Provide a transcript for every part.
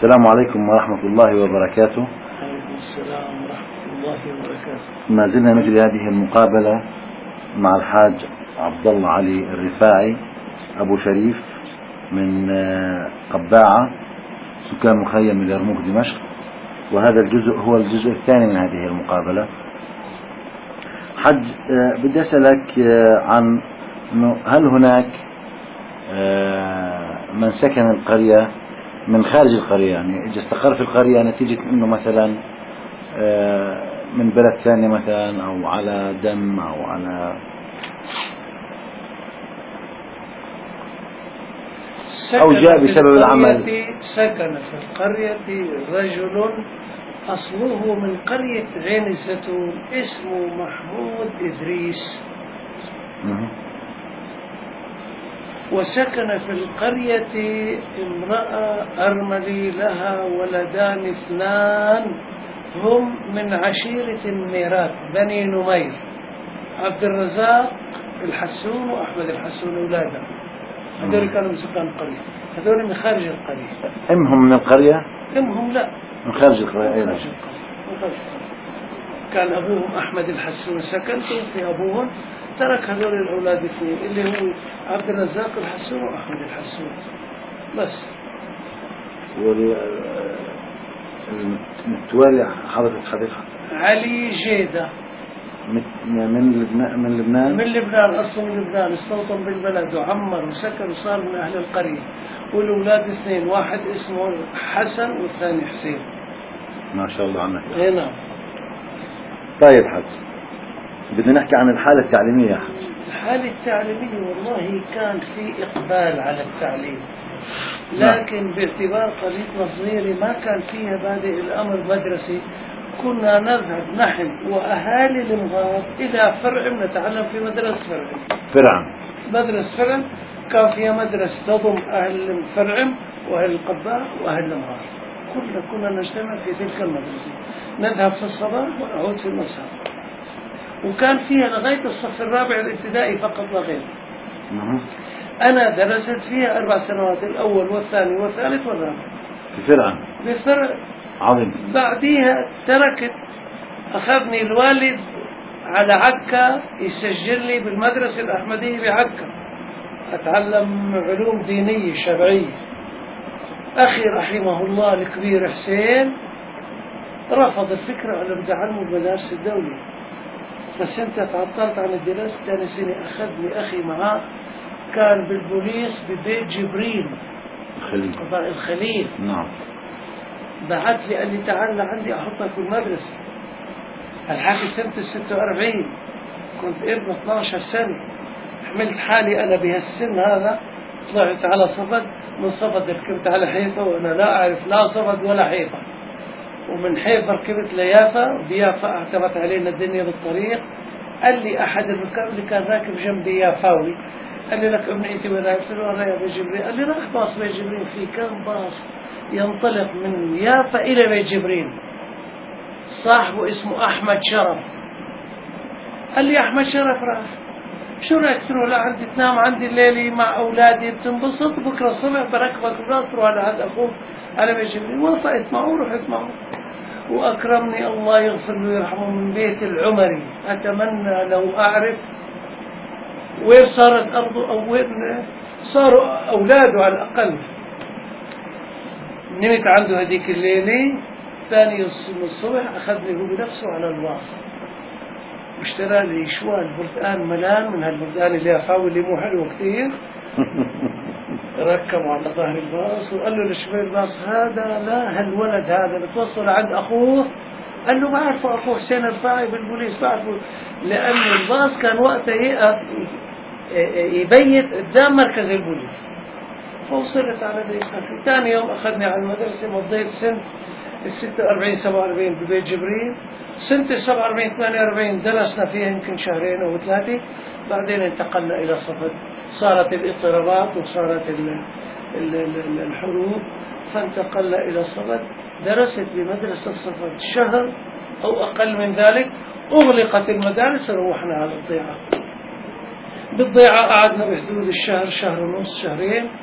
السلام عليكم ورحمة الله وبركاته. وعليكم السلام ورحمة الله وبركاته. ما زلنا نجري هذه المقابلة مع الحاج عبد الله علي الرفاعي أبو شريف من قباعة، سكان مخيم اليرموك دمشق، وهذا الجزء هو الجزء الثاني من هذه المقابلة. حج، بدي أسألك عن هل هناك من سكن القرية من خارج القرية، يعني إذا استقر في القرية نتيجة أنه مثلا من بلد ثاني مثلا، أو على دم، أو على أو جاء بسبب العمل. سكن في القرية رجل أصله من قرية عين الزيتون اسمه محمود إدريس، وسكن في القرية امرأة أرملي لها ولدان اثنان هم من عشيرة النيرات بني نمير، عبد الرزاق الحسون وأحمد الحسون أولاده. هذول كانوا من سكان القرية، هذول من خارج القرية. أمهم من القرية؟ أمهم لا، من خارج القرية. أيضا كان أبوهم أحمد الحسون سكنته في أبوهم، ترك هذول الأولاد اثنين اللي هو عبد الرزاق الحسون وأحمد الحسون بس. متوالي حضرتك علي جيدة من لبنان؟ من لبنان، أصله من لبنان، استوطن بالبلد وعمر وسكن وصار من أهل القرية، والأولاد اثنين، واحد اسمه حسن والثاني حسين. ما شاء الله عنك. اي نعم. طيب حج، بدنا نحكي عن الحالة التعليمية يا حج. الحالة التعليمية والله كان في إقبال على التعليم، لكن باعتبار قريتنا صغيرة ما كان فيها بادئ الأمر مدرسي، كنا نذهب نحن وأهالي المغار إلى فرع نتعلم في مدرسة فرع. مدرسة فرع كان فيها مدرسة تضم أهل فرع وأهل القباء وأهل المغار، كنا نجتمع في تلك المدرسة، نذهب في الصباح ونعود في المساء، وكان فيها لغاية الصف الرابع الابتدائي فقط لا غير. أنا درست فيها 4 سنوات، الأول والثاني والثالث والرابع في فرع. بفرع عظيم. بعديها تركت، أخذني الوالد على عكا يسجلني بالمدرسة الأحمدية بعكا أتعلم علوم دينية شرعية. أخي رحمه الله الكبير حسين رفض الفكرة على بدي أعلمه بالمدارس الدولية، بس أنت تعطلت عن الدراسة. ثاني سنة أخذني أخي معاه، كان بالبوليس ببيت جبريل الخليل. نعم. بعت لي قال لي تعال عندي أحطك في المدرسة. الحكي سنة 46، كنت ابن 12 سنة، حملت حالي أنا بهالسن هذا، طلعت على صفد، من صفد ركبت على حيفا وأنا لا أعرف لا صفد ولا حيفا، ومن حيفا ركبت ليافا، وبيافا اعتبت علينا الدنيا بالطريق. قال لي أحد الركاب اللي كان راكب جنبي يافاوي، قال لي لك ابني أنت وين؟ قلت له أنا يا بيت جبريل. قال لي راح باص بيت جبريل، في كم باص ينطلق من يافا إلى بيت جبريل، صاحبه اسمه أحمد شرف. قال لي أحمد شرف راح، شو رأيك تروح لعندي تنام عندي الليلة مع أولادي بتنبسط، بكرة الصبح بركبك براس تروح على عز أخوك على بيت جبريل. وافقت معه ورحت معه، وأكرمني الله يغفر له ويرحمه من بيت العمري. أتمنى لو أعرف وين صارت أرضه أو وين صاروا أولاده على الأقل. نمت عنده هذيك الليلة، ثاني الصبح أخذني هو بنفسه على الواصل، واشترى لي شوال برتقان ملان من هالبرتقان اللي أخاوي اللي مو حلو كثير، ركبوا على ظهر الباص وقال له لشبير الباص هذا لا هالولد هذا بتوصل عند أخوه. قال له بعرفه أخوه حسين الرفاعي بالبوليس، بعرفه، لأن الباص كان وقتها يقف يبيت قدام مركز البوليس. فوصلت على بيت أخي. ثاني يوم أخذني على المدرسة، مضيت سنة 46 47 ببيت جبريل. سنة 47 48 درسنا فيها يمكن 2 أو 3، بعدين انتقلنا إلى صفد. صارت الاضطرابات وصارت الحروب، فانتقلنا إلى صفد. درست بمدرسة صفد شهر أو أقل من ذلك، أغلقت المدارس وروحنا على الضيعة. بالضيعة قعدنا بحدود الشهر، شهر ونص، 2 شهرين.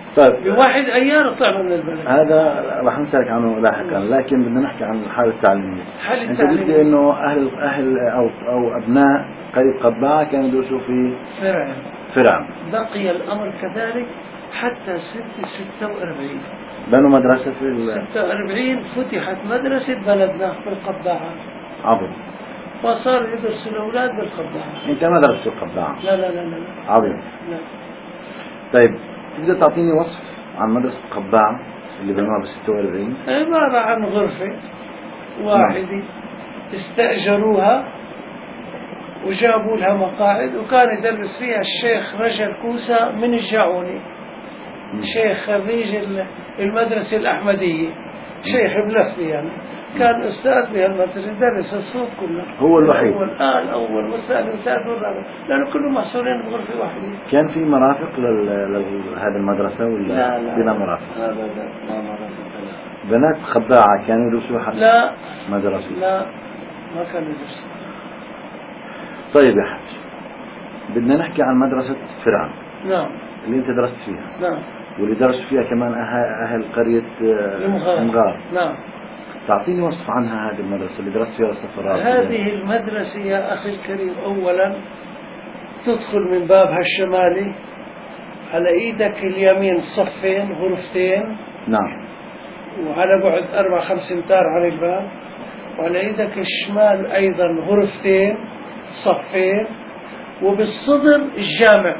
طيب بواحد أيار طلعنا من البلد. هذا راح نسألك عنه لاحقا، لكن بدنا نحكي عن الحالة التعليمية. حالة أنت التعليمية. قلت إنه أهل أو أبناء قرية قبعة كانوا يدرسوا في فرعون. بقي الأمر كذلك حتى 46. بنوا مدرسة في 46 فتحت مدرسة بلدنا في القبعة. عظيم. وصار يدرس الأولاد بالقبعة. أنت ما درست في القبعة؟ لا لا لا لا. عظيم. لا. طيب تقدر تعطيني وصف عن مدرسة القبعة اللي بنوها ب 46؟ عبارة عن غرفة واحدة استأجروها وجابوا لها مقاعد، وكان يدرس فيها الشيخ رجل كوسة من الجعوني، شيخ خريج المدرسة الأحمدية، شيخ بلفي يعني، كان أستاذ بهالمدرسة، درس الصوت كله. هو الوحيد. الأول والثاني والثالث والرابع، لأنه كلهم محصورين بغرفة واحدة. كان في مرافق لهذه المدرسة ولا لا بلا مرافق؟ أبدا ما مرافق. بنات خباعة كانوا يدرسوا حتى؟ لا مدرسة؟ لا ما كانوا يدرسوا. طيب يا حاج، بدنا نحكي عن مدرسة فرعون. نعم. اللي أنت درست فيها. نعم. واللي درسوا فيها كمان أهل قرية المغار. نعم. تعطيني وصف عنها هذه المدرسة اللي درست فيها السفرات. هذه المدرسة يا أخي الكريم، أولا تدخل من بابها الشمالي، على إيدك اليمين صفين غرفتين. نعم. وعلى بعد 4-5 أمتار عن الباب، وعلى إيدك الشمال أيضا غرفتين صفين، وبالصدر الجامع،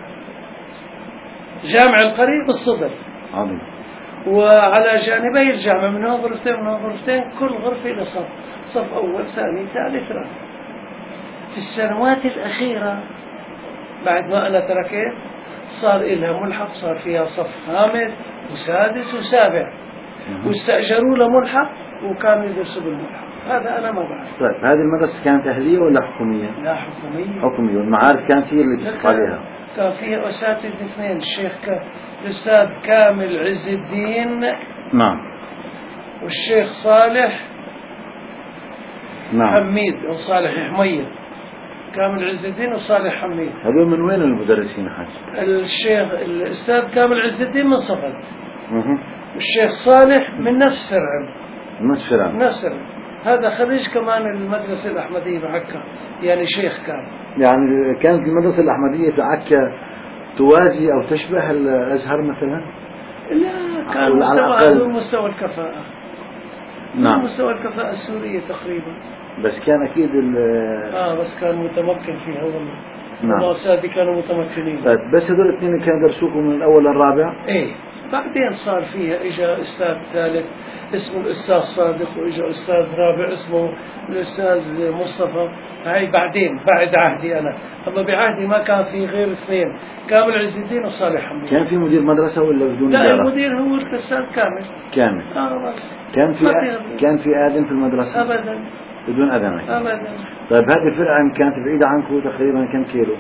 جامع القرية بالصدر. عظيم. وعلى جانبي الجامع من هون غرفتين من هون غرفتين، كل غرفة إلى صف، صف أول ثاني ثالث رابع. في السنوات الأخيرة بعد ما أنا تركت صار إلها ملحق، صار فيها صف خامس وسادس وسابع، واستأجروا له ملحق وكانوا يدرسوا بالملحق. هذا أنا ما بعرف. طيب هذه المدرسة كانت أهلية ولا حكومية؟ لا حكومية. حكومية. والمعارف كانت هي اللي تدفق عليها؟ كان فيها أساتذة اثنين، الشيخ الأستاذ كامل عز الدين. نعم. والشيخ صالح. نعم. حميد أو صالح حميد. كامل عز الدين وصالح حميد. هذول من وين المدرسين حاج؟ الشيخ الأستاذ كامل عز الدين من صفد. والشيخ صالح من نفس فرعون. نفس فرعون. نفس فرعون. هذا خريج كمان المدرسة الأحمدية بعكا، يعني شيخ كان. يعني كانت المدرسة الأحمدية في عكا توازي أو تشبه الأزهر مثلا؟ لا، كان مستوى مستوى الكفاءة. نعم. مستوى الكفاءة السورية تقريبا. بس كان أكيد بس كان متمكن فيها والله. نعم. الأستاذ كانوا متمكنين. طيب بس هذول الاثنين كانوا يدرسوكم من الأول للرابع؟ إيه. بعدين صار فيها إجا أستاذ ثالث اسمه الأستاذ صادق، وإجا أستاذ رابع اسمه الأستاذ مصطفى. هاي بعدين بعد عهدي أنا، أما بعهدي ما كان في غير اثنين، كامل عز الدين وصالح حميد. كان في مدير مدرسة ولا بدون لا، إدارة؟ المدير هو الأستاذ كامل. بس. كان في آذن في المدرسة؟ أبدا. بدون أذن؟ أبدا. طيب هذه فرعون كانت بعيدة عنكم تقريبا كم كيلو؟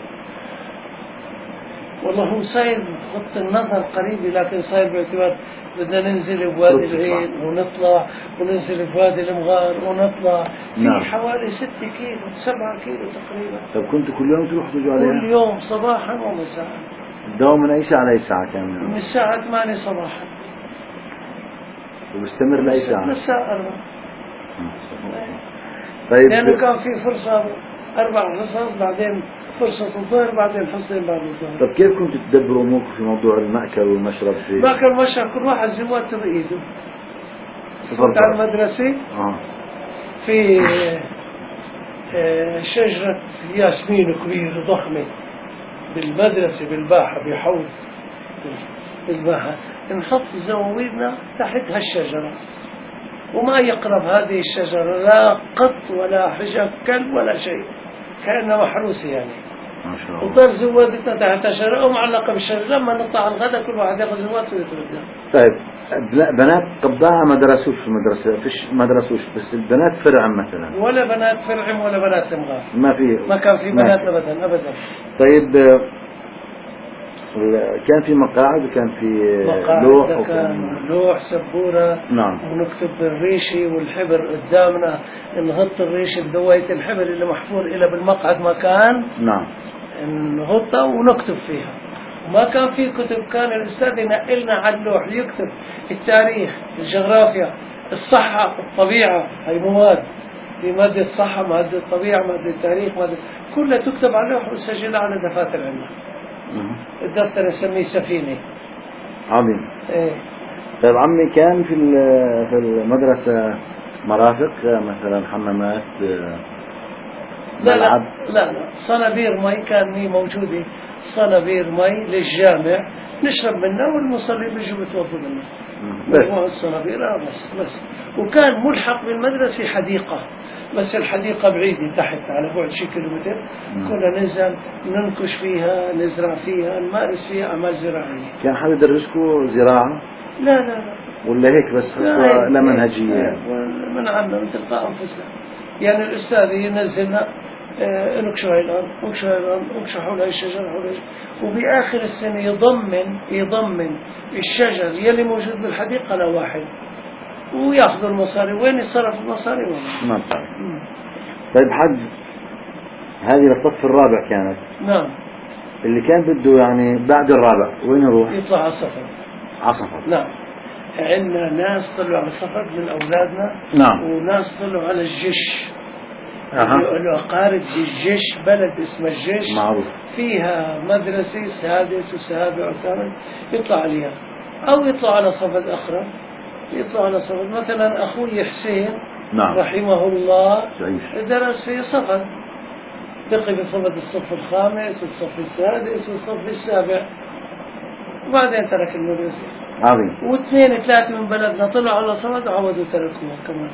والله هو صاير خط النظر قريب، لكن صاير باعتبار بدنا ننزل بوادي العين ونطلع، وننزل بوادي المغار ونطلع. نعم. في حوالي 6 كيلو 7 كيلو تقريبا. طيب كنتوا كل يوم تروحوا تجوا عليها؟ كل يوم صباحا ومساء. الدوام من أي ساعة لأي ساعة كان؟ من الساعة 8 صباحا. وبستمر لأي ساعة؟ للساعة 4. طيب. لأنه كان في فرصة 4 حصص، بعدين فرصة الظهر، بعدين حصتين بعد الظهر. طيب كيف كنتوا تدبروا أموركم في موضوع المأكل والمشرب فيه؟ مأكل والمشرب كل واحد زواته بإيده. كنت على المدرسة في شجرة ياسمين كبيرة ضخمة بالمدرسة بالباحة بحوض بالباحة، نحط زواويدنا تحت هالشجرة، وما يقرب هذه الشجرة لا قط ولا حجاب كلب ولا شيء، كأنها محروسة يعني. ما شاء الله. وضل زوادتنا تحت الشجرة ومعلقة بالشجرة، لما نطلع على الغداء كل واحد ياخذ زواته ويتردها. طيب بنات قبعة ما درسوش في المدرسة؟ فيش ما درسوش، بس البنات فرعون مثلا؟ ولا بنات فرعون ولا بنات المغار. ما كان في بنات أبدا أبدا. طيب كان في مقاعد وكان في لوح كان لوح سبورة. نعم. ونكتب بالريشة والحبر قدامنا، نغط الريشة بدوية الحبر اللي محفور إلى بالمقعد مكان. نعم. نغطها ونكتب فيها. ما كان في كتب، كان الأستاذ ينقلنا على اللوح يكتب التاريخ، الجغرافيا، الصحة، الطبيعة، هي مواد، في مادة الصحة، مادة الطبيعة، مادة التاريخ، مادة كلها تكتب على اللوح وسجلها على دفاتر عندنا. الدفتر نسميه سفينة. عظيم. إيه. طيب عمي، كان في المدرسة مرافق مثلا، حمامات، لا ملعب؟ لا لا، صنابير مي كان هي موجودة، صنابير مي للجامع نشرب منها، والمصلي بيجوا بيتوضوا منها. مجموعة الصنابير بس. وكان ملحق بالمدرسة حديقة، بس الحديقة بعيدة تحت على بعد شي كيلومتر. كنا ننزل ننكش فيها، نزرع فيها، نمارس فيها أعمال زراعية. كان حد يدرسكم زراعة؟ لا ولا هيك بس لا منهجية؟ من عنا من تلقاء أنفسنا. يعني الأستاذ ينزلنا انكشوا هاي الأرض، انكشوا هاي الأرض، انكشوا حول هاي الشجرة، حول هاي الشجرة. وبآخر السنة يضمن الشجر يلي موجود بالحديقة لواحد، وياخذ المصاري. وين يصرف المصاري؟ ما بتعرف. طيب حد هذه للصف الرابع كانت؟ نعم. اللي كان بده يعني بعد الرابع وين يروح؟ يطلع على السفر. على السفر. نعم. عندنا ناس طلعوا على السفر من أولادنا. نعم. وناس طلعوا على الجيش. الأقارب الجيش، بلد اسمه الجيش معروف، فيها مدرسة سادس وسابع وثامن يطلع عليها، أو يطلع على صفد أخرى. يطلع على صفد مثلا أخوي حسين، نعم، رحمه الله، درس في صفد، بقي في صفد الصف الخامس، الصف السادس، والصف السابع، وبعدين ترك المدرسة. عظيم. واثنين ثلاثة من بلدنا طلعوا على صفد وعودوا تركوها كمان.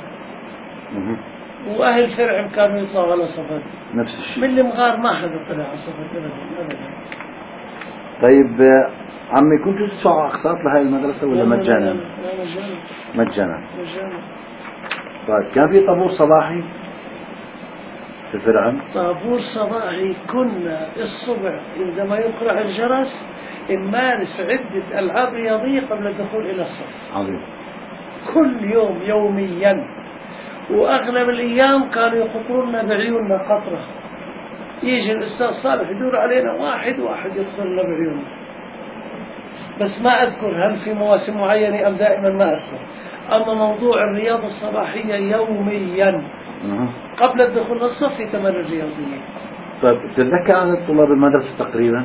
وأهل فرعم كانوا يطلعوا على صفد نفس الشيء. من المغار ما حدا طلع على صفد أبدا. طيب عمي، كنتوا تدفعوا أقساط لهي المدرسة ولا مجانا؟ لا، مجانا. طيب كان في طابور صباحي في فرعم؟ طابور صباحي، كنا الصبح عندما يقرع الجرس نمارس عدة ألعاب رياضية قبل الدخول إلى الصف. عظيم. كل يوم يوميا، وأغلب الأيام كانوا يقطرنا بعيوننا قطرة. يجي الأستاذ صالح يدور علينا واحد يقصرنا بعيوننا. بس ما أذكر هل في مواسم معينة أم دائما ما أذكر. أما موضوع الرياضة الصباحية يوميا قبل الدخول للصف في تمارين رياضية. طيب تتذكر عدد طلاب المدرسة تقريبا؟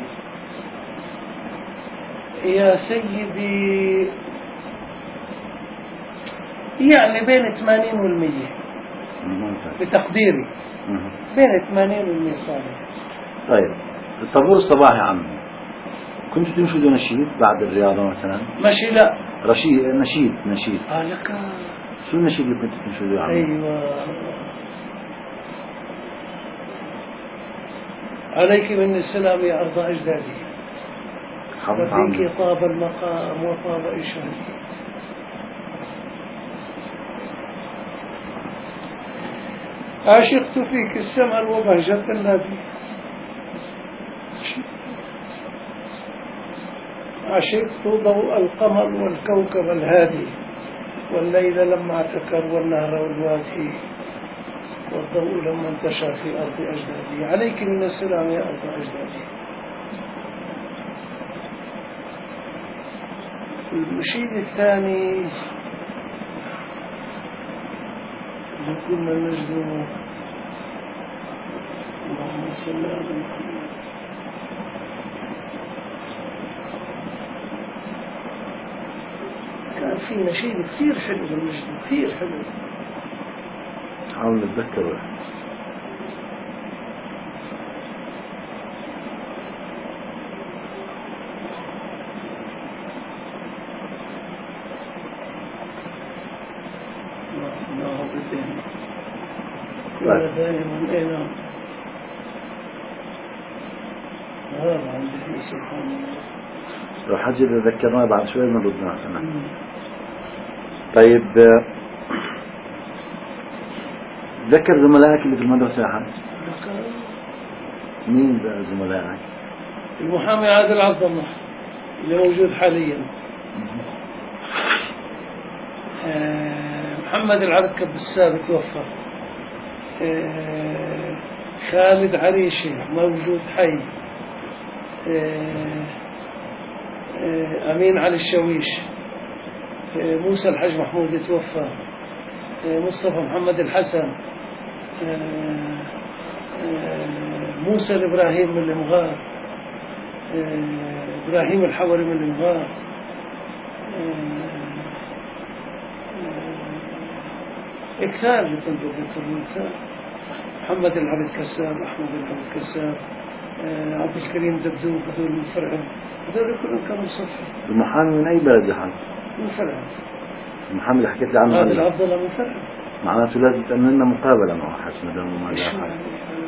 يا سيدي يعني بين 80 و100 بتقديري. بين 80 و100 صالح. طيب الطابور الصباحي عمي، كنتوا تنشدوا نشيد بعد الرياضة مثلا؟ ماشي، لا نشيد. لك. شو النشيد اللي كنتوا تنشدوه عمي؟ أيوة. عليك من السلام يا أرض أجدادي، وفيك طاب المقام وطاب إشهادي. عشقت فيك السمع وبهجة النبي، عشقت ضوء القمر والكوكب الهادي، والليل لما اعتكر والنهر والوادي، والضوء لما انتشر في أرض أجدادي. عليك من السلام يا أرض أجدادي. النشيد الثاني كنا نجد اللهم صل على محمد. كان في نشيد كثير حلو بالنجد، كثير حلو. حاول نتذكر. دائما إلى هذا عندي سبحان الله. لو حاجة إذا ذكرنا بعد شوي بنردنا. طيب ذكر زملائك اللي في المدرسة يا حاج. مين بقى زملائك؟ المحامي عادل عبد الله اللي موجود حاليا، محمد العركب السابق توفى، خالد عريشي موجود حي، أمين علي الشويش، موسى الحاج محمود توفى، مصطفى محمد الحسن، موسى الإبراهيم من المغار، إبراهيم الحوري من المغار، كثار اللي كنت بذكرهم كثار، محمد العبد كساب، أحمد العبد كساب، عبد الكريم دبدوب، هذول من فرعون، هذول كلهم كانوا صفر. المحامي من أي بلد يا حاج؟ من فرعون. المحامي اللي حكيت لي عنه عادل عبد الله من فرعون. معناته لازم تعمل لنا مقابلة معه حسب ما دام ما جاء حاج.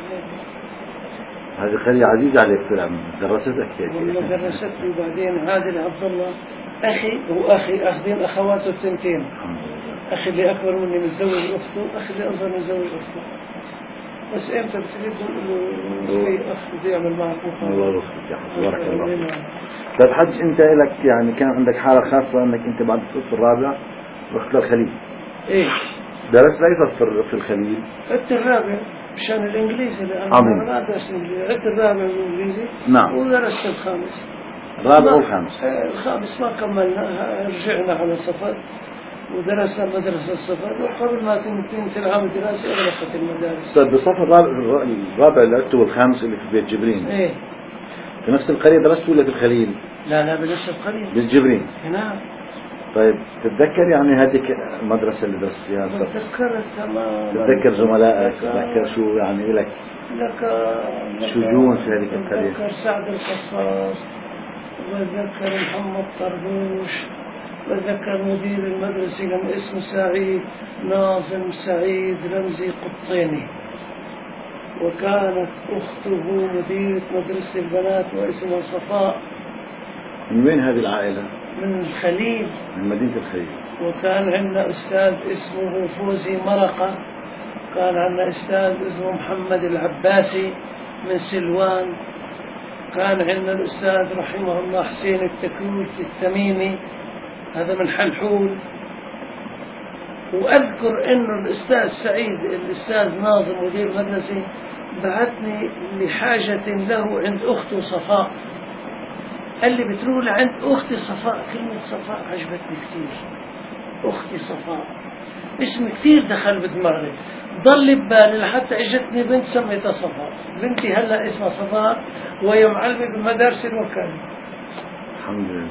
هذه قرية عزيزة عليك طلع، درستك هيك؟ والله درستني. وبعدين عادل عبد الله أخي وأخي أخذين أخواته الثنتين. الحمد لله. أخي اللي أكبر مني متزوج أخته، أخي اللي أصغر متزوج أخته. بس إمتى بتريد له في أخ بده يعمل معك مقابلة؟ الله يوفقك يا حاج، بارك الله فيك. طيب حج، أنت لك يعني كان عندك حالة خاصة أنك أنت بعد الصف الرابع رحت للخليج. إيه. درست أي صف في الخليج؟ عدت الرابع مشان الإنجليزي، لأن عظيم. أنا ما درست إنجليزي. عدت الرابع بالإنجليزي. نعم. ودرست الخامس. الرابع والخامس. الخامس ما كملنا، رجعنا على صفد ودرسنا مدرسة الصفد، وقبل ما تنتهي العام الدراسي أغلقت المدارس. طيب بالصف الرابع اللي عدته والخامس اللي في بيت جبرين، إيه. في نفس القرية درست ولا في الخليل؟ لا بنفس القرية. بالجبرين. نعم. طيب تتذكر يعني هذيك المدرسة اللي درست فيها الصف؟ تذكرت تماما. تتذكر زملائك؟ تتذكر شو يعني لك شجون في هذيك القرية؟ بتذكر سعد القصاص، بتذكر محمد طربوش، بتذكر مدير المدرسة كان اسمه سعيد ناظم سعيد رمزي قطيني، وكانت أخته مديرة مدرسة البنات واسمها صفاء. من وين هذه العائلة؟ من الخليل، من مدينة الخليل. وكان عندنا أستاذ اسمه فوزي مرقة، كان عندنا أستاذ اسمه محمد العباسي من سلوان، كان عندنا الأستاذ رحمه الله حسين التكلوف التميمي، هذا من حلحول. وأذكر أنه الأستاذ سعيد الأستاذ ناظم مدير مدرسة بعثني لحاجة له عند أخته صفاء، قال لي بتروح لعند أختي صفاء. كلمة صفاء عجبتني كثير، أختي صفاء اسم كثير دخل بدماغي، ضل ببالي لحتى اجتني بنت سميتها صفاء. بنتي هلا اسمها صفاء وهي معلمة بالمدارس الوكالة. الحمد لله.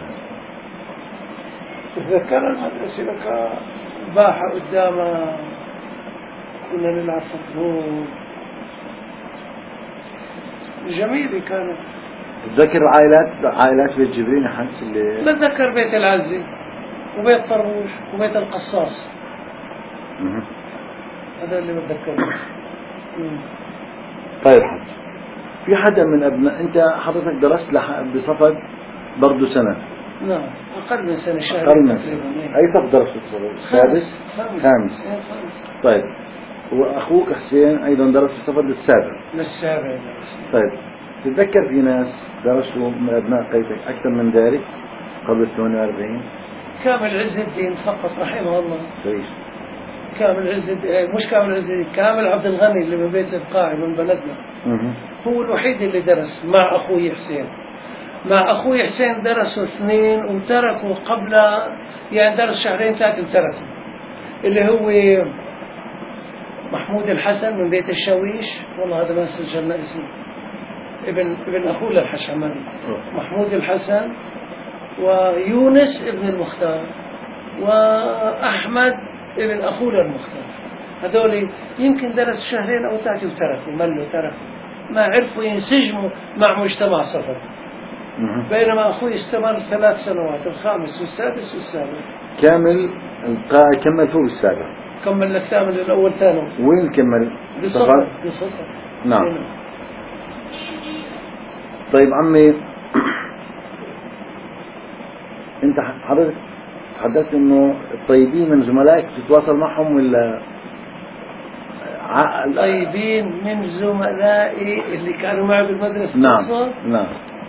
تذكر المدرسة لك باحة قدامها، كنا نلعب فوتبول، جميلة كانت. تتذكر عائلات بيت جبرين حنس اللي بتذكر بيت العزي وبيت طربوش وبيت القصاص، هذا اللي بتذكره. طيب حج، في حدا من أبناء أنت حضرتك درست بصفد برضه سنة؟ نعم، أقل من سنة، شهر. أقل من سنة. أي صف درست بصفد؟ السادس؟ خامس. طيب، وأخوك حسين أيضا درس في صفد السابع؟ للسابع. طيب، تتذكر في ناس درسوا من أبناء قريتك أكثر من ذلك قبل 48؟ كامل عز الدين فقط رحمه الله. كويس. كامل عز الدين، مش كامل عز الدين، كامل عبد الغني اللي من بيت القاعي من بلدنا. هو الوحيد اللي درس مع أخوي حسين. مع أخوي حسين درسوا 2 وتركوا قبل، يعني درس 2 3 وتركوا، اللي هو محمود الحسن من بيت الشويش، والله هذا ما سجلنا اسمه، ابن أخوه للحشماني، محمود الحسن، ويونس ابن المختار، وأحمد ابن أخوه للمختار. هذول يمكن درس 2 أو 3 وتركوا، ملوا تركوا، ما عرفوا ينسجموا مع مجتمع صفد. بينما أخوي استمر 3 سنوات، الخامس والسادس والسابع. كامل القاعي كمل فوق السابع. كمل لك كامل الأول ثانوي. وين كمل؟ بصفد. نعم. طيب عمي، انت حضرتك تحدثت انه الطيبين من زملائك تتواصل معهم ولا؟ طيبين من زملائي اللي كانوا معي بالمدرسة. نعم نعم.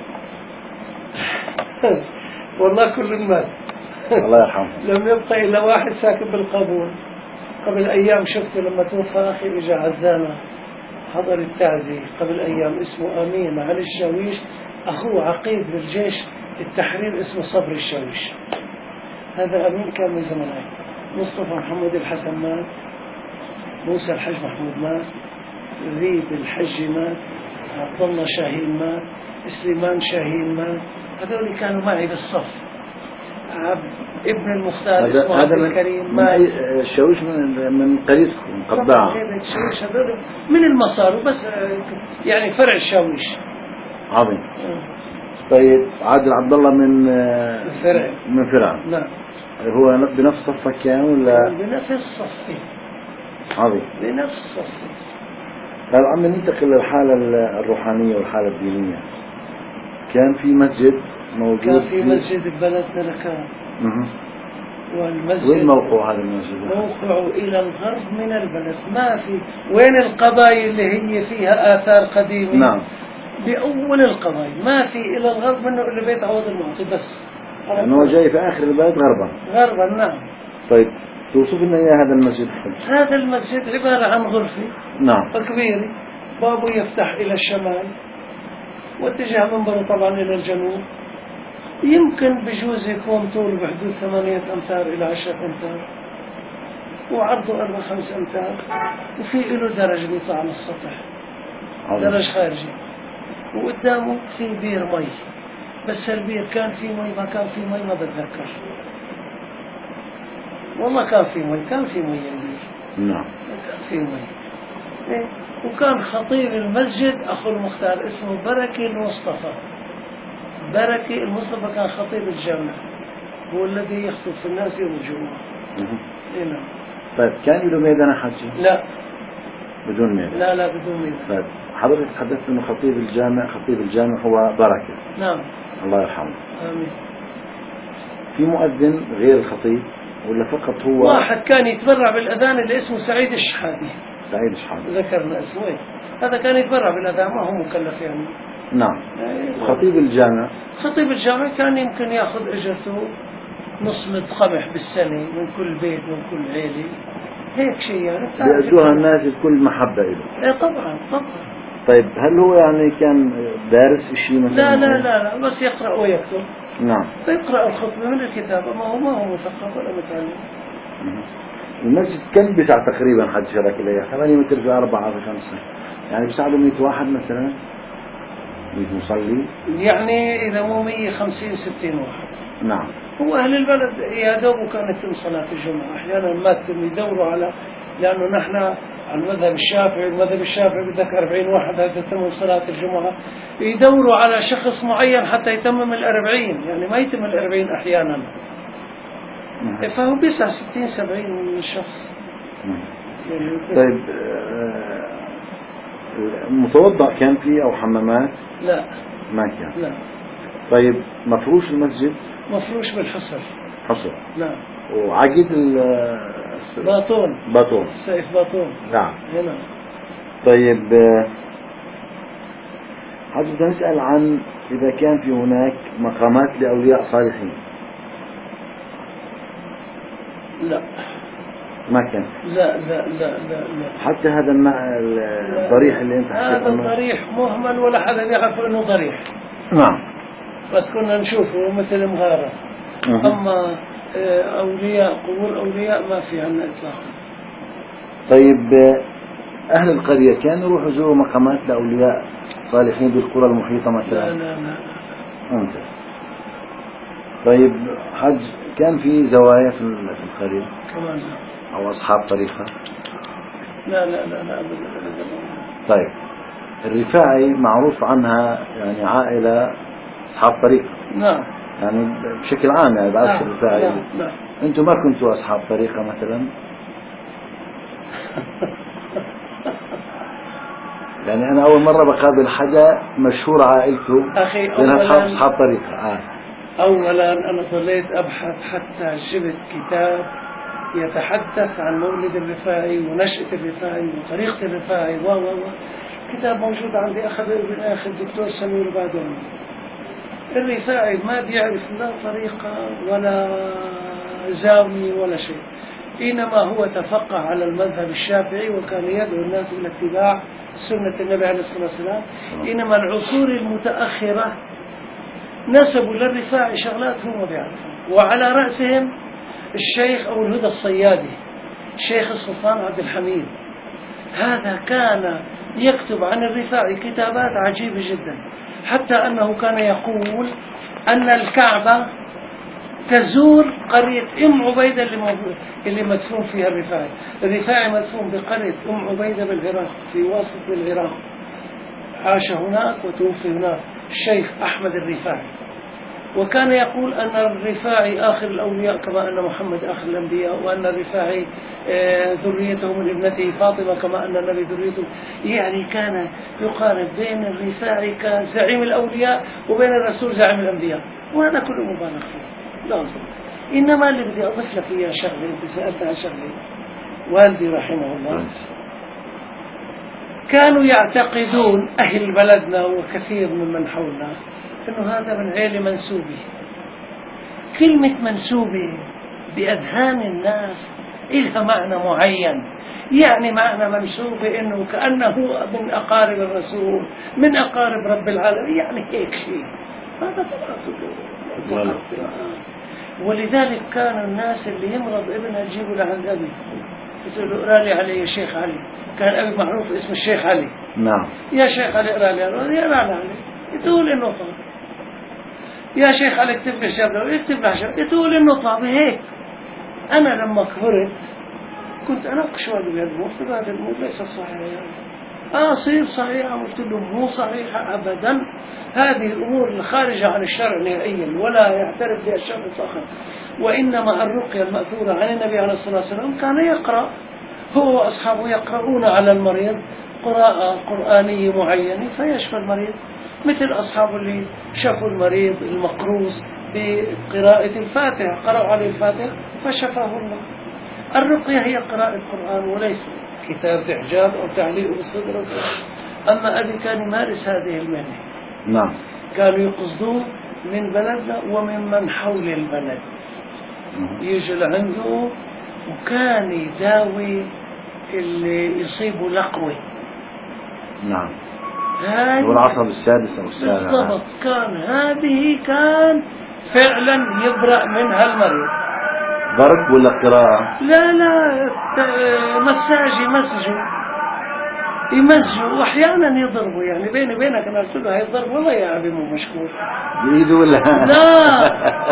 والله كل المال. الله يرحمه. لم يبقى إلا واحد ساكن بالقابون. قبل أيام شفته لما توفى أخي إجا عزانا، حضر التعزية قبل أيام، اسمه أمين علي الشويش، أخوه عقيد بالجيش التحرير اسمه صبر الشاويش. هذا أمين كان من زمان. مصطفى محمود الحسن مات، موسى الحج محمود مات، ذيب الحج مات، عبد الله شاهين مات، سليمان شاهين مات. هذول كانوا معي بالصف. ابن المختار اسمه عبد الكريم مات. الشاويش من قريتكم من قباعة. الشاويش هذول من المصار بس، يعني فرع الشاويش. عظيم. طيب عادل عبد الله من فرع. نعم. هو بنفس صفك كان ولا؟ بنفس الصف. عظيم. بنفس الصف. طيب عم ننتقل للحالة الروحانية والحالة الدينية. كان في مسجد موجود؟ كان في مسجد ببلدنا لكان. والمسجد وين موقعه هذا المسجد؟ موقعه إلى الغرب من البلد. ما في وين القبائل اللي هي فيها آثار قديمة. نعم. بأول القبائل ما في إلى الغرب منه إلا بيت عوض المعطي بس. يعني هو جاي في آخر البلد غربا. غربا نعم. طيب توصف لنا إياه هذا المسجد حج. هذا المسجد عبارة عن غرفة نعم كبيرة، بابه يفتح إلى الشمال، واتجاه منبره طبعا إلى الجنوب. يمكن بجوز يكون طوله بحدود 8 أمتار إلى 10 أمتار، وعرضه 4-5 أمتار، وفي له درج بيطلع على السطح. درج خارجي، وقدامه في بير مي. بس البير كان في مي ما كان في مي ما بتذكر. والله كان في مي، كان في مي البير. نعم. كان في مي. وكان خطيب المسجد أخو المختار اسمه بركي المصطفى. بركي المصطفى كان خطيب الجامع، هو الذي يخطب في الناس يوم الجمعة. نعم. طيب كان له ميدان حجي؟ لا بدون ميدان. لا بدون ميدان. طيب حضرتك تحدثت انه خطيب الجامع هو بركة. نعم. الله يرحمه. آمين. في مؤذن غير الخطيب ولا فقط هو؟ واحد كان يتبرع بالأذان اللي اسمه سعيد الشحادي. سعيد الشحادي. ذكرنا اسمه. هذا كان يتبرع بالأذان، ما هو مكلف يعني. نعم. خطيب الجامع. خطيب الجامع كان يمكن ياخذ اجرته نص مد قمح بالسنة من كل بيت من كل عيلة، هيك شيء يعني. بيأتوها الناس بكل محبة له. طبعا. طيب هل هو يعني كان دارس شيء مثلا؟ لا بس يقرأ ويكتب. نعم. فيقرأ الخطبة من الكتاب، ما هو مثقف ولا متعلم. المسجد كم بيسع تقريبا حد شارك إليه؟ 8 متر في 4 في 5، يعني بيسع له 100 واحد مثلا 100 مصلي، يعني إذا مو 150-60 واحد. نعم. هو أهل البلد يا دوب كانت تتم صلاة الجمعة، أحيانا ما تتم يدوروا على، لأنه نحن على المذهب الشافعي بدك 40 واحد هذا تتم صلاة الجمعة، يدوروا على شخص معين حتى يتمم 40، يعني ما يتم 40 أحيانا. فهو بيسع 60-70 شخص. يعني طيب متوضأ كان فيه أو حمامات؟ لا ما كان. لا. طيب مفروش المسجد؟ مفروش بالحصر. حصر. نعم. وعقد باطون. السيف باطون. نعم. هنا. طيب حضرتك نسأل عن إذا كان في هناك مقامات لأولياء صالحين. لا ما كان. لا. حتى هذا الضريح اللي انت حكيت عنه، هذا الضريح مهمل ولا حدا يعرف انه ضريح. نعم. بس كنا نشوفه مثل مغارة. اما قبور اولياء ما في عنا اطلاقا. طيب اهل القرية كانوا يروحوا يزوروا مقامات لاولياء صالحين بالقرى المحيطة مثلا؟ لا. ممتاز. طيب حج كان في زوايا في القرية كمان او اصحاب طريقة؟ لا أبدا. طيب الرفاعي معروف عنها يعني عائلة اصحاب طريقة. نعم. يعني بشكل عام يعني بعرف الرفاعي. نعم. انتم ما كنتوا اصحاب طريقة مثلا؟ يعني انا اول مرة بقابل حدا مشهور عائلته اخي لانها اصحاب طريقة. اولا انا ظليت ابحث حتى جبت كتاب يتحدث عن مولد الرفاعي ونشأة الرفاعي وطريقة الرفاعي كتاب موجود عندي اخذ الدكتور سمير بادون. الرفاعي ما بيعرف لا طريقة ولا زاوية ولا شيء، إنما هو تفقه على المذهب الشافعي وكان يدعو الناس إلى اتباع سنة النبي عليه الصلاة والسلام. إنما العصور المتأخرة نسبوا للرفاعي شغلات هم بيعرفون، وعلى رأسهم الشيخ أبو الهدى الصيادي، الشيخ السلطان عبد الحميد. هذا كان يكتب عن الرفاعي كتابات عجيبة جدا، حتى أنه كان يقول أن الكعبة تزور قرية عبيدة اللي مدفون فيها الرفاعي. الرفاعي مدفون بقرية عبيدة بالعراق، في واسط العراق، عاش هناك وتوفي هناك الشيخ أحمد الرفاعي. وكان يقول أن الرفاعي آخر الأولياء كما أن محمد آخر الأنبياء، وأن الرفاعي ذريته من ابنته فاطمة كما أن النبي ذريته. يعني كان يقارن بين الرفاعي كزعيم الأولياء وبين الرسول زعيم الأنبياء، وهذا كله مبالغ فيه لازم. إنما اللي بدي أضيف لك إياه شغلة، أنت سألت عن شغلة. والدي رحمه الله كانوا يعتقدون أهل بلدنا وكثير ممن حولنا أنه هذا من عيلة منسوبة. كلمة منسوبة بأذهان الناس إلها معنى معين، يعني معنى منسوبة إنه كأنه من أقارب الرسول، من أقارب رب العالمين، يعني هيك شيء. هذا طبعا. ولذلك كان الناس اللي يمرض ابنها يجيبوا لعند أبي، يقول له اقرأ لي علي يا شيخ علي. كان أبي معروف اسم الشيخ علي. نعم. يا شيخ علي اقرأ لي، يقرأ لي علي، يقول إنه طاب. يا شيخ علي اكتب لي شباب، يكتب لي شباب، تقول إنه طاب. هيك أنا لما كبرت كنت أناقش والدي بهالأمور، هذا الأمور ليست صحيحة. صير صحيحة. قلت له مو صحيحة أبدا، هذه الأمور الخارجة عن الشرع نهائيا، ولا يعترف بها الشخص آخر. وإنما الرقية المأثورة عن النبي عليه الصلاة والسلام كان يقرأ هو وأصحابه، يقرؤون على المريض قراءة قرآنية معينة فيشفى المريض، مثل أصحابه اللي شفوا المريض المقروص بقراءة الفاتحة، قرأوا عليه الفاتحة فشفاه الله. الرقية هي قراءة القرآن وليس كتاب إعجاب أو تعليق بالصدر. أما أبي كان يمارس هذه المهنة. نعم. كانوا يقصدوه من بلدنا ومن من حول البلد، يجي لعنده، وكان يداوي اللي يصيبه لقوة. نعم. والعصب السادس أو السابع بالضبط. كان فعلا يبرأ من هالمريض. ضرب ولا قراءة؟ لا مساج يمزجوا واحيانا يضربوا. يعني بيني وبينك انا قلت له هي الضرب والله يا ابي مو مشكور بايده ولا لا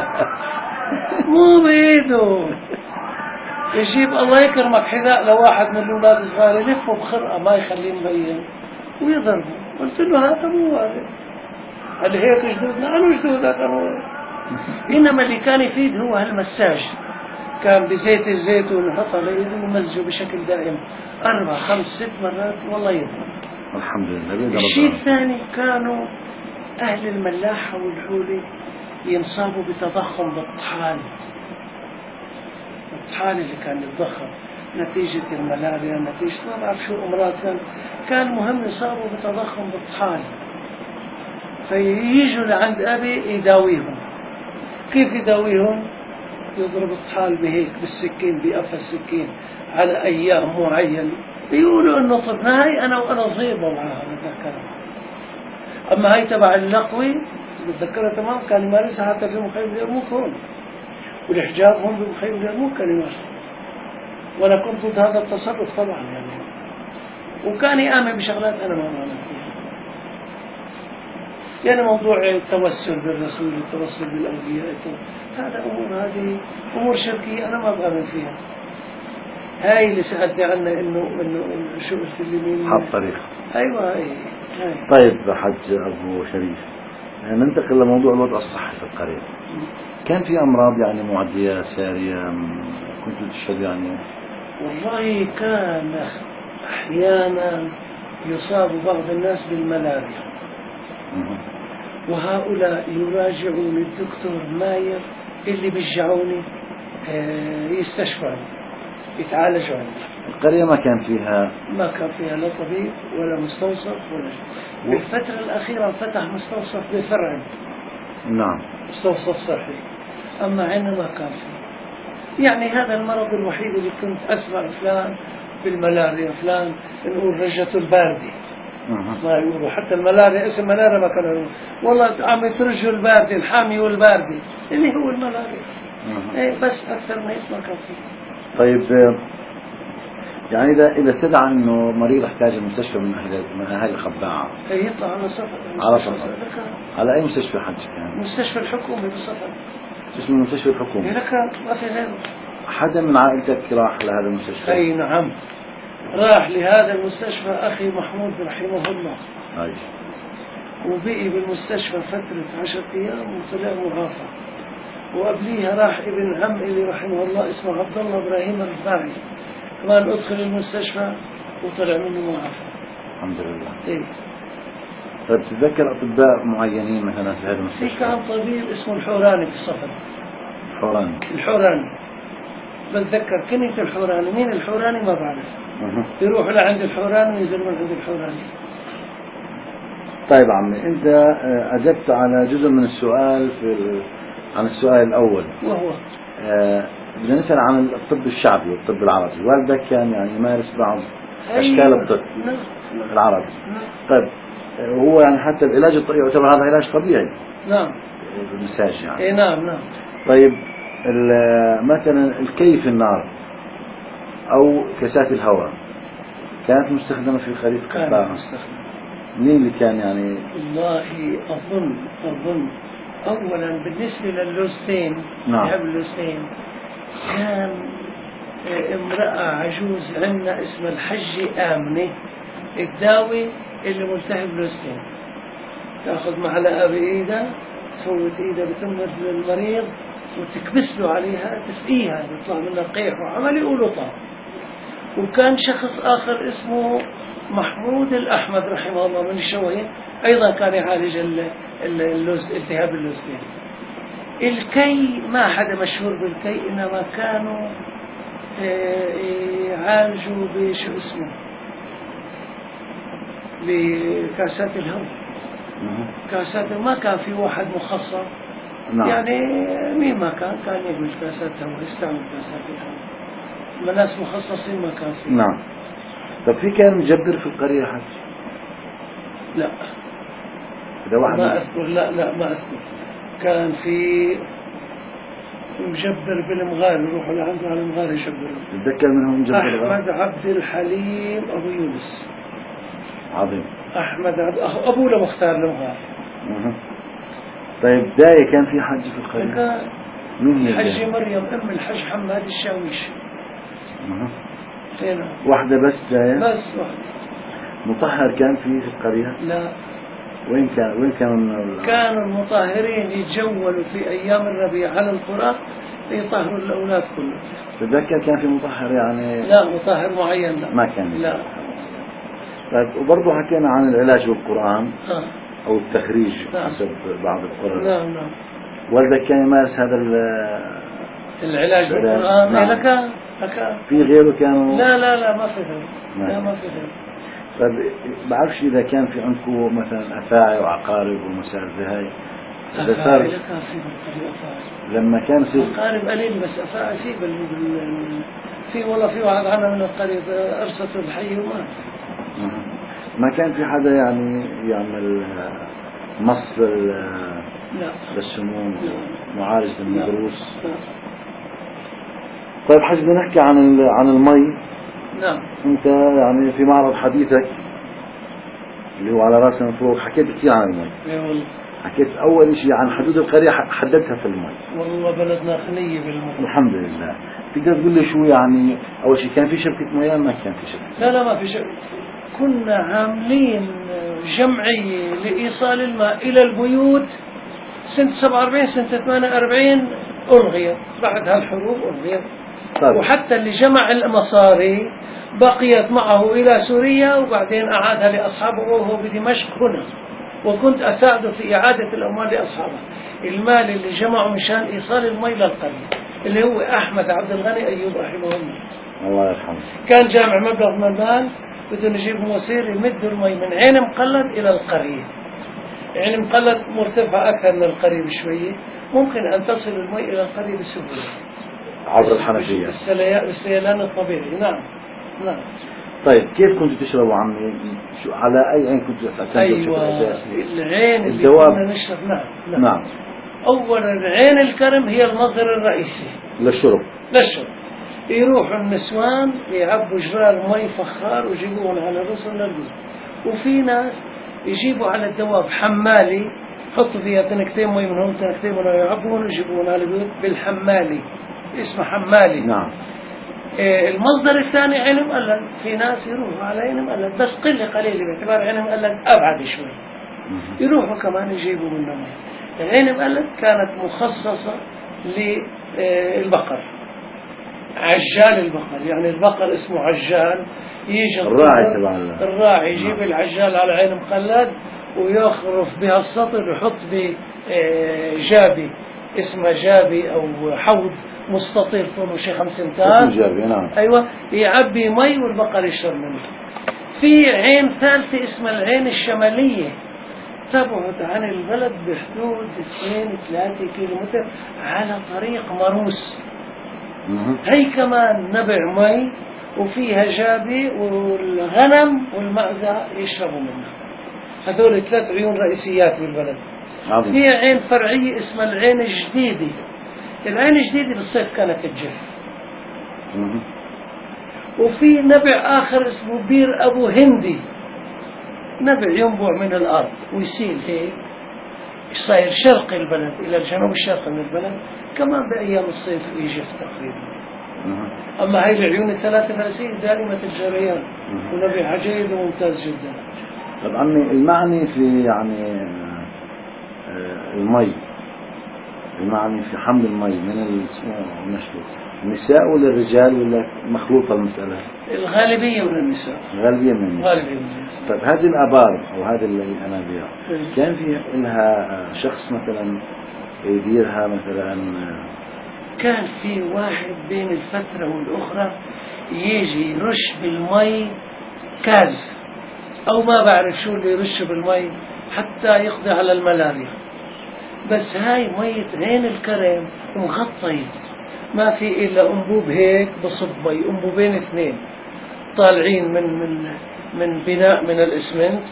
مو بايده. يجيب الله يكرمك حذاء لواحد من الاولاد الصغار يلفه بخرقه ما يخليه مبين ويضربه. قلت له هذا مو هذا، قال هيك جدودنا. قالوا جدودك انما اللي كان يفيد هو هالمساج. كان بزيت الزيتون نحط على ايده ومزجه بشكل دائم 4 5 6 مرات والله يضرب. الحمد لله. الشيء الثاني كانوا اهل الملاحه والحولي ينصابوا بتضخم بالطحال. الطحال اللي كان يتضخم نتيجة الملاريا، نتيجة ما بعرف شو أمراض كان مهم يصابوا بتضخم بالطحال. فييجوا لعند أبي يداويهم. كيف يداويهم؟ يضرب الطحال بهيك بالسكين، بقفا السكين على أيام معينة. يقولوا إنه طبنا هاي أنا صغير معها بتذكرها. أما هاي تبع اللقوي بتذكرها تمام كان يمارسها حتى في مخيم اليرموك هون، والحجاب هم بمخيم اليرموك كان يمارسها. وأنا كنت ضد هذا التصرف طبعا يعني، وكان يآمن بشغلات أنا ما أؤمن فيها. يعني موضوع التوسل بالرسول، التوسل بالأولياء، هذا هذه أمور شركية أنا ما بآمن فيها. هاي اللي سألت عنها إنه شو قلت لي مين حط طريق. أيوة هاي. طيب حج أبو شريف، ننتقل لموضوع الوضع الصحي في القرية. كان في أمراض يعني معدية سارية كنت تشهد يعني؟ والله كان أحيانا يصاب بعض الناس بالملاريا، وهؤلاء يراجعون الدكتور ماير اللي بيرجعوني يستشفوني يتعالجوا عندي. القرية ما كان فيها لا طبيب ولا مستوصف ولا شيء. بالفترة الأخيرة فتح مستوصف بفرع. نعم. مستوصف صحي. أما عندنا ما كان فيه. يعني هذا المرض الوحيد اللي كنت أسمع فلان بالملاريا، فلان نقول رجته الباردة. ما يقولوا حتى الملاريا، اسم ملاريا ما كانوا يقولوا. والله عم يترجوا الباردي، الحامي والباردي اللي هو الملاريا. إيه بس أكثر ما ما كان فيه. طيب يعني إذا استدعى إنه مريض احتاج المستشفى من أهالي الخباعة يطلع على سفر. على سفر. على أي مستشفى حج كان؟ المستشفى الحكومي بالسفر. اسمه المستشفى الحكومي. لك ما في غيره. حدا من عائلتك راح لهذا المستشفى؟ أي نعم، راح لهذا المستشفى أخي محمود رحمه الله. أي. وبقي بالمستشفى فترة 10 أيام وطلع معافى. وقبليها راح ابن عم إلي رحمه الله اسمه عبد الله إبراهيم الرفاعي، كمان أدخل المستشفى وطلع منه معافى. الحمد لله. إيه. طيب تتذكر أطباء معينين مثلا في هذا المستشفى؟ في كان طبيب اسمه الحوراني في الصفر. الحوراني. الحوراني بتذكر كنية الحوراني. مين الحوراني ما بعرف. يروحوا لعند الحوراني وينزلوا من عند الحوراني. طيب عمي، أنت أجبت على جزء من السؤال عن السؤال الأول، وهو بدنا نسأل عن الطب الشعبي والطب العربي. والدك كان يعني يمارس بعض أشكال الطب العربي. طيب هو يعني حتى العلاج يعتبر هذا علاج طبيعي. نعم. المساج يعني. إيه نعم نعم. طيب مثلا الكيف النار أو كاسات الهواء كانت مستخدمة في خريطة قباعة؟ كانت مستخدمة. مين اللي كان يعني؟ والله أظن أولا بالنسبة للوستين. نعم. اللوستين كان امرأة عجوز عندنا اسمها الحجة آمنة الداوي اللي ملتهب لوستين، تأخذ معلقة بإيدها، تفوت إيدها بتمر للمريض وتكبس له عليها تسقيها، يطلع منها قيح وعملي ولطا. وكان شخص آخر اسمه محمود الأحمد رحمه الله من الشوين أيضا كان يعالج التهاب اللوزتين. الكي ما حدا مشهور بالكي، إنما كانوا يعالجوا بشو اسمه بكاسات الهواء. كاسات ما كان في واحد مخصص. نعم. يعني مين ما كان يقول كاسات هواء، يستعمل كاسات الهواء. ما ناس مخصصين ما كان فيه. نعم. طب في كان مجبر في القرية حج؟ لا إذا واحد ما أذكر. لا ما أذكر. كان في مجبر بالمغار، يروحوا لعنده على المغار يجبروا. تتذكر منهم مجبر؟ أحمد عبد الحليم أبو يونس. عظيم. أحمد أبوه لمختار المغار. طيب داية كان في حج في القرية؟ مين هي الحج مريم أم الحج حماد الشاويش. هنا واحدة بس داية؟ بس واحدة. مطهر كان في القرية؟ لا. وين كانوا كانوا المطهرين يتجولوا في أيام الربيع على القرى يطهروا الأولاد كلهم. تتذكر كان في مطهر يعني؟ لا مطهر معين لا. ما كان. لا. طيب وبرضه حكينا عن العلاج بالقرآن أو التخريج حسب بعض القرى. نعم. والدك كان يمارس هذا العلاج بالقرآن؟ نعم. لك في غيره كانوا؟ لا ما في غيره. لا ما في غيره. طيب بعرفش إذا كان في عندكم مثلا أفاعي وعقارب ومسائل زي هاي؟ أفاعي لك في بالقرية أفاعي. لما كان يصير عقارب قليل بس أفاعي في والله في واحد عنا من القرية أرسلته الحي وما ما كان في حدا يعني يعمل مص للسموم، معالج للمدروس؟ طيب حاج بدنا نحكي عن المي. نعم. انت يعني في معرض حديثك اللي هو على راسنا من فوق حكيت كثير عن المي. اي والله. حكيت اول شيء عن حدود القرية، حددتها في المي. والله بلدنا غنية بالمي الحمد لله. تقدر تقول لي شو يعني اول شيء كان في شبكة مياه؟ ما كان في شبكة. لا ما في شبكة. كنا عاملين جمعية لإيصال الماء إلى البيوت سنة 47 سنة 48 ألغيت بعد هالحروب ألغيت. طيب. وحتى اللي جمع المصاري بقيت معه إلى سوريا وبعدين أعادها لأصحابه وهو بدمشق هنا، وكنت أساعده في إعادة الأموال لأصحابه. المال اللي جمعه مشان إيصال المي للقرية اللي هو أحمد عبد الغني أيوب رحمه الله. الله يرحمه. كان جامع مبلغ من المال بده نجيب مواسير يمدوا المي من عين مقلد إلى القرية. عين مقلد مرتفع أكثر من القرية بشوية، ممكن أن تصل المي إلى القرية بسهولة عبر الحنفية السيلان الطبيعي. نعم. طيب كيف كنتوا تشربوا عمي؟ شو على أي عين كنتوا تعتمدوا أيوة بشكل أساسي؟ العين اللي الدواب. كنا نشرب. نعم. نعم. أولا عين الكرم هي المصدر الرئيسي للشرب. للشرب. يروحوا النسوان يعبوا جرار مي فخار ويجيبوهم على رؤوسهم للجزء. وفي ناس يجيبوا على الدواب حمالي، حطوا فيها تنكتين مي من هون تنكتين من هون، يعبون ويجيبون على البيوت بالحمالي، اسمه حمالي. نعم. المصدر الثاني عين مقلد. في ناس يروحوا على عين مقلد بس قلة قليلة باعتبار عين مقلد أبعد شوي، يروحوا كمان يجيبوا منه مي. العين مقلد كانت مخصصة للبقر، عجال البقر، يعني البقر اسمه عجال، يجي الراعي تبع الراعي يجيب العجال على عين مقلد ويخرف بها السطر ويحط بجابي اسمه جابي أو حوض مستطيل طوله شي 5 أمتار. اسمه جابي. نعم. أيوة، يعبي مي والبقر يشرب منه. في عين ثالثة اسمها العين الشمالية، تبعد عن البلد بحدود 2-3 كيلومتر على طريق مروس. هي كمان نبع مي وفيها جابي والغنم والمأزة يشربوا منها. هذول 3 عيون رئيسيات بالبلد. عظيم. في عين فرعية اسمها العين الجديدة. العين الجديدة بالصيف كانت تجف. وفي نبع آخر اسمه بير أبو هندي، نبع ينبع من الأرض ويسيل هيك صاير شرق البلد إلى الجنوب الشرقي من البلد، كمان بأيام الصيف يجف تقريبا. أما هاي العيون ال3 فلسين دائمة الجريان ونبع جيد وممتاز جدا. طب عمي المعني في يعني المي، المعني في حمل المي من النساء ولا الرجال ولا مخلوطة المسألة؟ الغالبية من النساء. الغالبية من النساء. غالبية من النساء. طيب هذه الآبار أو هذه الأنابيع كان في لها شخص مثلا يديرها مثلا؟ كان في واحد بين الفترة والأخرى يجي يرش بالمي كاز أو ما بعرف شو اللي يرش بالمي حتى يقضي على الملاريا. بس هاي مية عين الكرم مغطية، ما في إلا أنبوب هيك بصب مي، أنبوبين 2 طالعين من بناء من الإسمنت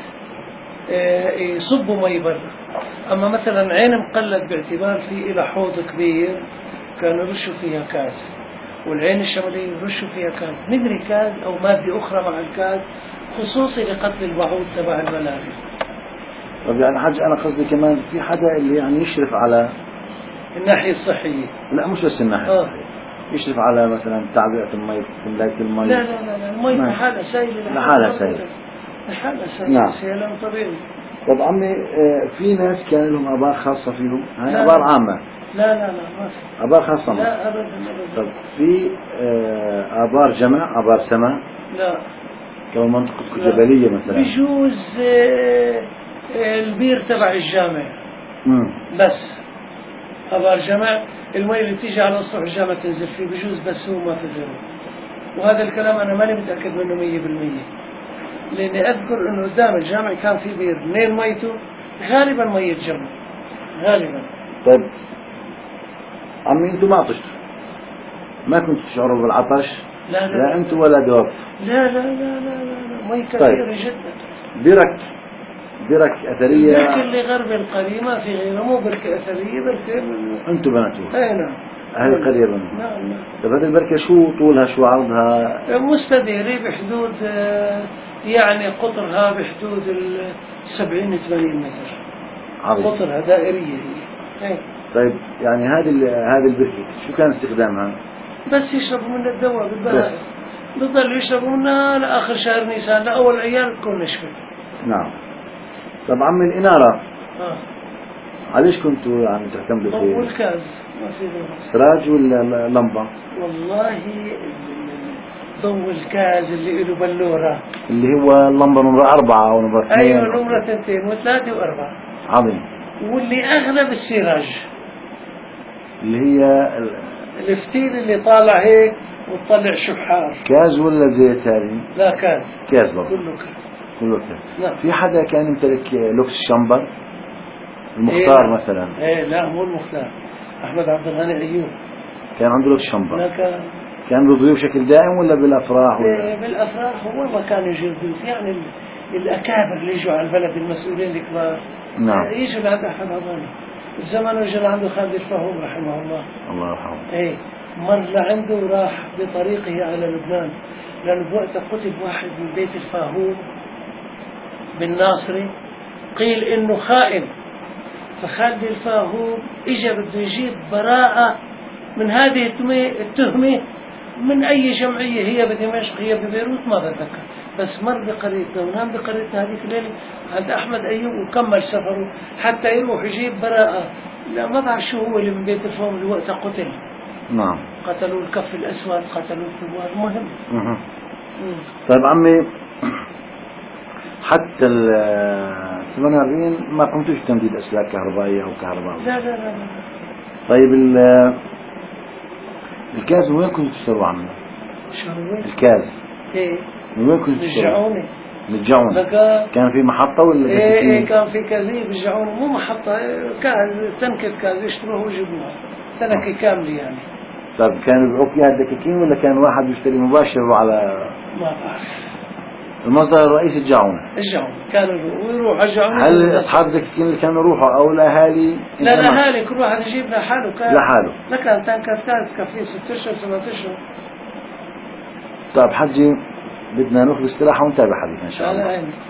يصبوا مي برا. أما مثلا عين مقلد باعتبار في إلى حوض كبير كانوا يرشوا فيها كاز، والعين الشمالية يرشوا فيها كاز، ندري كاز أو مادة أخرى مع الكاز خصوصي لقتل البعوض تبع الملاريا. طب يعني حاج أنا قصدي كمان في حدا اللي يعني يشرف على الناحية الصحية. لا مش بس الناحية الصحية، يشرف على مثلا تعبئة المي، تملاك المي. لا لا لا، المي لحالها سائلة. لحالها سائلة. لحالها سائلة. نعم. سيلان طبيعي. طب عمي في ناس كان لهم آبار خاصة فيهم، هاي لا آبار عامة. لا لا لا ما في آبار خاصة. لا أبدا أبدا. طب في آبار جمع، آبار سماء؟ لا. كما منطقة جبلية مثلا بجوز البير تبع الجامع بس آبار جمع، المي اللي بتيجي على سطح الجامع تنزل فيه بجوز، بس هو ما في غيره. وهذا الكلام أنا ماني متأكد منه 100%، لأني أذكر أنه قدام الجامع كان في بير منين ميته غالبا مية جمع غالبا. طيب عمي انتوا ما عطشتوا؟ ما كنتوا تشعروا بالعطش؟ لا لا, لا انتوا ولا دواب؟ لا لا لا لا لا، مي كثيرة جدا. برك أثرية. بركة اللي غرب القرية ما في غيره، مو بركة أثرية، بركة انتوا بنتوها؟ اي نعم. أهل القرية بنتوها. نعم نعم. طيب هذه البركة شو طولها شو عرضها؟ مستديرة بحدود يعني قطرها بحدود 70-80 متر. عرض. قطرها دائرية هي. طيب يعني هذه البركة شو كان استخدامها؟ بس يشربوا من الدواء بالبلد، بضل يشربوا منها لآخر شهر نيسان، لأول أيام تكون نشفت. نعم. طب عمي الإنارة عليش كنتوا يعني تعتمدوا فيه؟ ضوء الكاز ما في غيره. سراج ولا لمبة؟ والله ضوء الكاز اللي له بلورة، اللي هو اللمبة نمرة 4 أو نمرة 2. أيوة نمرة 2 و3 و4. عظيم. واللي أغلب السراج اللي هي الفتيل اللي طالع هيك وتطلع شحار. كاز ولا زيت هذه؟ لا كاز برضه. كله كاز. نعم. في حدا كان يمتلك لوكس شامبر؟ المختار مثلا؟ لا مو المختار، أحمد عبد الغني أيوب كان عنده لوكس شامبر. لا كان كان بضيوف بشكل دائم ولا بالأفراح ولا؟ بالأفراح هو ما كانوا يجوا ضيوف، يعني الأكابر اللي يجوا على البلد، المسؤولين الكبار نعم. يجوا لعند أحد هذول. بزمن وجه لعنده خالد الفهوم رحمه الله، الله يرحمه. ايه مر لعنده وراح بطريقه على لبنان، لأنه بوقتها قتل واحد من بيت الفاهوم بالناصري، قيل إنه خائن، فخالد الفاهوم إجا بده يجيب براءة من هذه التهمة من أي جمعية، هي بدمشق هي ببيروت ما بتذكر، بس مر بقريتنا ونام بقريتنا هذيك الليلة عند أحمد أيوب وكمل سفره حتى يروح يجيب براءة. لا ما بعرف شو هو اللي من بيت الفاهوم اللي وقتها قتل. نعم. قتلوا الكف الأسود، قتلوا الثوار، مهم. طيب عمي، حتى ال 48 ما كنتوش تمديد أسلاك كهربائية أو كهرباء؟ لا لا لا. طيب الكاز من وين كنتوا تشتروا عمي؟ شو هو؟ الكاز ايه من وين كنتوا تشتروا؟ رجعوني. نرجعون. كان في محطة ولا؟ ايه كان في كازي برجعوني، مو محطة، كاز تنكة كاز يشتروها ويجيبوها تنكة كاملة يعني. طيب كانوا يبيعوك اياها دكاكين ولا كان واحد يشتري مباشر على؟ ما بعرف. المصدر الرئيسي الجعونة. الجعونة كانوا يروحوا الجعونة. هل أصحاب الدكاكين اللي كانوا يروحوا أو الأهالي؟ لا الأهالي كل واحد يجيب لحاله. لحاله. لا كان تنكة كاز كفيه 6 أشهر 7 أشهر. طيب حجي بدنا ناخذ استراحة ونتابع حديثنا إن شاء الله.